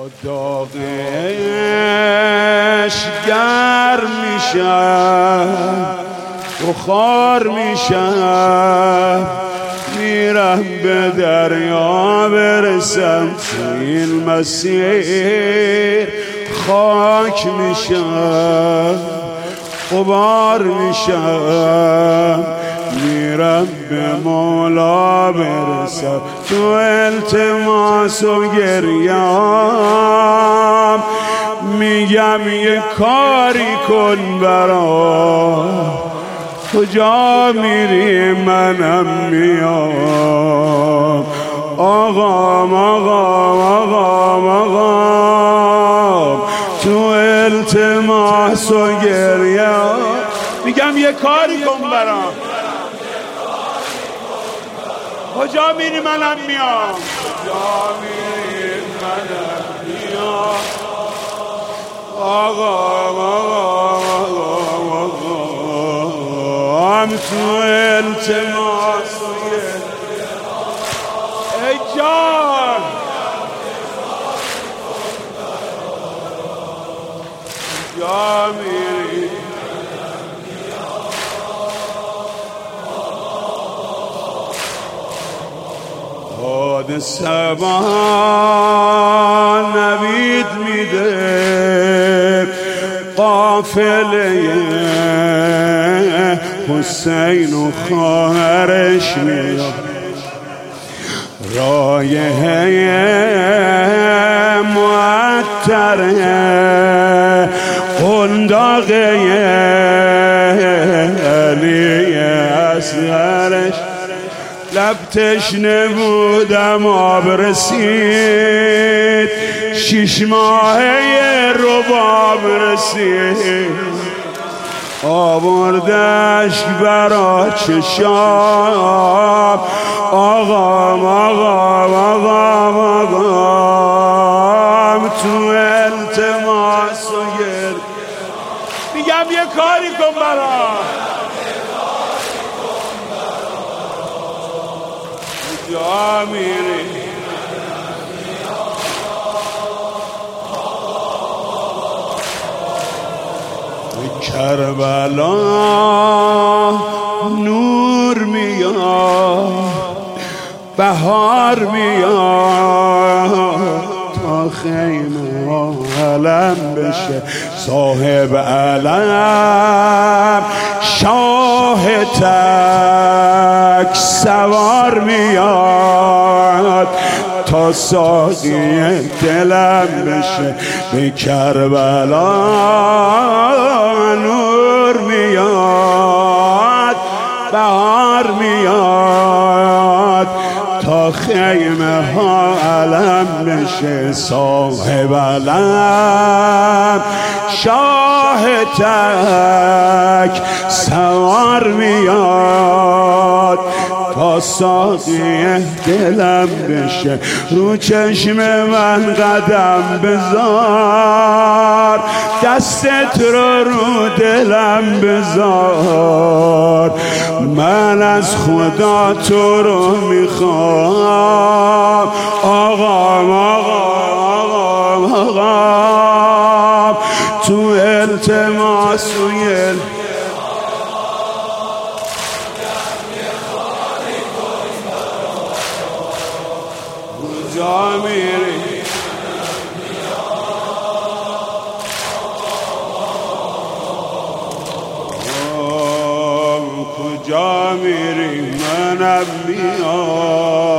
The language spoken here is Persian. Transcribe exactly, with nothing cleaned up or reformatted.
داغش گرم میشم بخار میشم میرم به دریا برسم تو این مسیر خاک میشم غبار میشم میرم به مولا برسم تو التماس و گریام میگم یه کاری کن برام کجا میری منم میام آقام آقام آقام آقام تو التماس و گریام میگم یه کاری کن برام کجا میری منم میام کجا میری منم میام آقام آقام آقام تو التماس و ای جان کجا میری باد سبا نوید میده قافله حسین و خواهرش میاد رایحه معطره قنداقه علی اصغرش لب تشنه بودم آب رسید شش ماهه رباب رسید آوردش برا چشام آقام آقام آقام آقام تو التماس و گر میگم یه کاری کن برام کجا میری کربلا نور میاد بهار میاد تا خیمه علم بشه صاحب علم شاه تک سوار میاد تا ساقی دلم بشه به کربلا نور میاد بهار میاد تا خیمه ها علم بشه صاحب علم شاه تک سوار میاد تا ساقی دلم بشه رو چشم من قدم بذار دستت رو رو دلم بذار من از خدا تو رو میخوام آقام آقام آقام تو التماس و گل کجا میری کجا میری منم میام